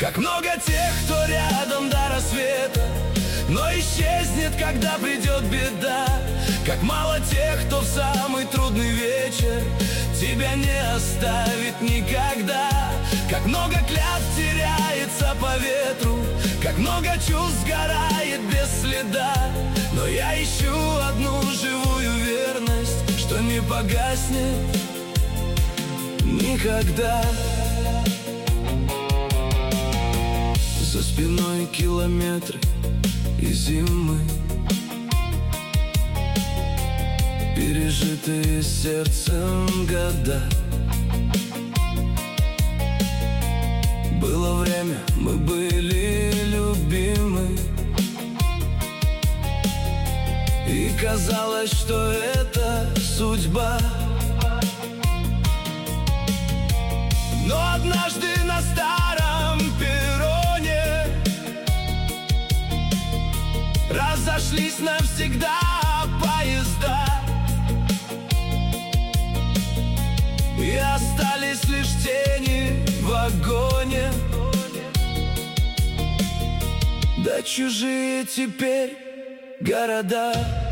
Как много тех, кто рядом до рассвета, но исчезнет, когда придет беда. Как мало тех, кто в самый трудный вечер тебя не оставит никогда. Как много клятв теряется по ветру, как много чувств сгорает без следа. Но я ищу одну живую верность, что не погаснет никогда. За спиной километры и зимы, пережитые сердцем года. Было время, мы были любимы, и казалось, что это судьба. Но однажды на старом перроне разошлись навсегда поезда, и остались лишь тени в вагоне. Да чужие теперь города.